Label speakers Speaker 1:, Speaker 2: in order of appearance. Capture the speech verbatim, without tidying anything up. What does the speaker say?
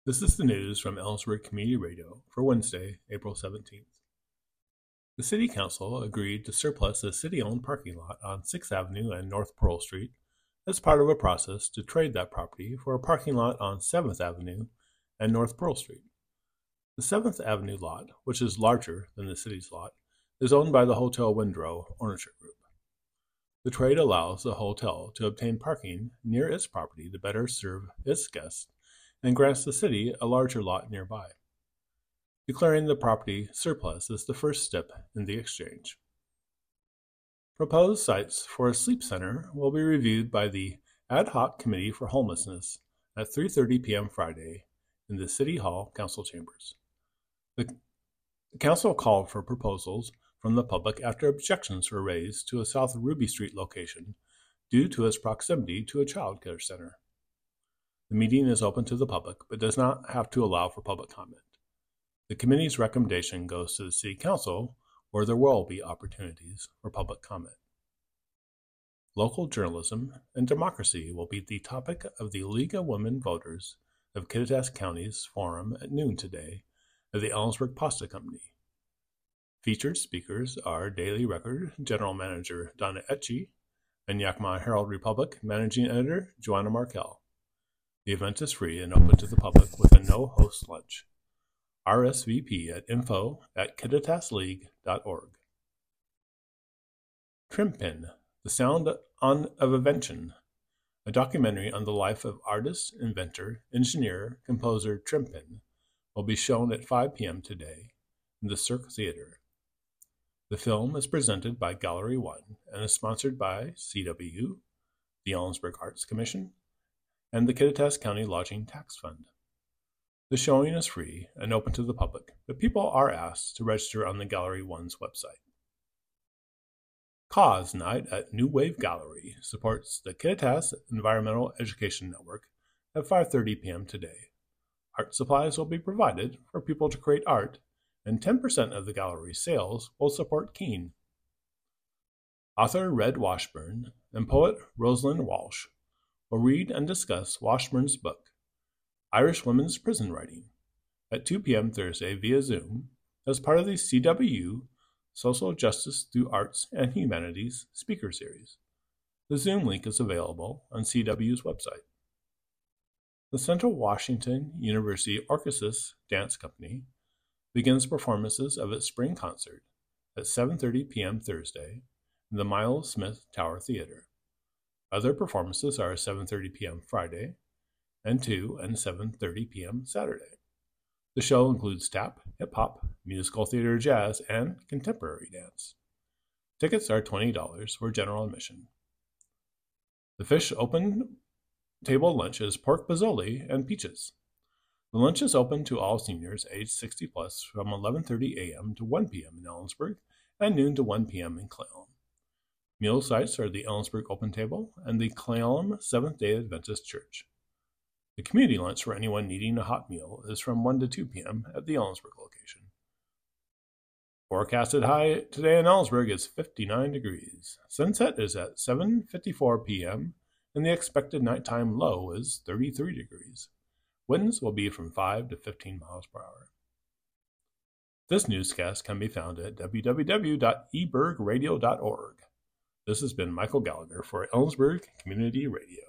Speaker 1: This is the news from Ellensburg Community Radio for Wednesday, April seventeenth. The City Council agreed to surplus a city-owned parking lot on sixth Avenue and North Pearl Street as part of a process to trade that property for a parking lot on seventh Avenue and North Pearl Street. The seventh Avenue lot, which is larger than the city's lot, is owned by the Hotel Windrow Ownership Group. The trade allows the hotel to obtain parking near its property to better serve its guests and grants the city a larger lot nearby. Declaring the property surplus is the first step in the exchange. Proposed sites for a sleep center will be reviewed by the Ad Hoc Committee for Homelessness at three thirty p.m. Friday in the City Hall Council Chambers. The Council called for proposals from the public after objections were raised to a South Ruby Street location due to its proximity to a child care center. The meeting is open to the public, but does not have to allow for public comment. The committee's recommendation goes to the City Council, where there will be opportunities for public comment. Local journalism and democracy will be the topic of the League of Women Voters of Kittitas County's forum at noon today at the Ellensburg Pasta Company. Featured speakers are Daily Record General Manager Donna Etchie and Yakima Herald Republic Managing Editor Joanna Markell. The event is free and open to the public with a no-host lunch. R S V P at info at kittitas league dot org. Trimpin, The Sound on, of Invention, a documentary on the life of artist, inventor, engineer, composer Trimpin, will be shown at five p.m. today in the Cirque Theater. The film is presented by Gallery One and is sponsored by C W, the Ellensburg Arts Commission, and the Kittitas County Lodging Tax Fund. The showing is free and open to the public, but people are asked to register on the Gallery One's website. Cause Night at New Wave Gallery supports the Kittitas Environmental Education Network at five thirty p.m. today. Art supplies will be provided for people to create art, and ten percent of the gallery's sales will support Keene. Author Red Washburn and poet Rosalind Walsh will read and discuss Washburn's book, Irish Women's Prison Writing, at two p.m. Thursday via Zoom as part of the C W Social Justice Through Arts and Humanities speaker series. The Zoom link is available on C W's website. The Central Washington University Orchesis Dance Company begins performances of its spring concert at seven thirty p.m. Thursday in the Miles Smith Tower Theater. Other performances are seven thirty p.m. Friday and two and seven thirty p.m. Saturday. The show includes tap, hip-hop, musical theater jazz, and contemporary dance. Tickets are twenty dollars for general admission. The Fish Open Table Lunch is pork pozole and peaches. The lunch is open to all seniors aged sixty plus from eleven thirty a.m. to one p.m. in Ellensburg and noon to one p.m. in Cle Elum. Meal sites are the Ellensburg Open Table and the Cle Elum Seventh-day Adventist Church. The community lunch for anyone needing a hot meal is from one to two p.m. at the Ellensburg location. Forecasted high today in Ellensburg is fifty-nine degrees. Sunset is at seven fifty-four p.m. and the expected nighttime low is thirty-three degrees. Winds will be from five to fifteen miles per hour. This newscast can be found at w w w dot e berg radio dot org. This has been Michael Gallagher for Ellensburg Community Radio.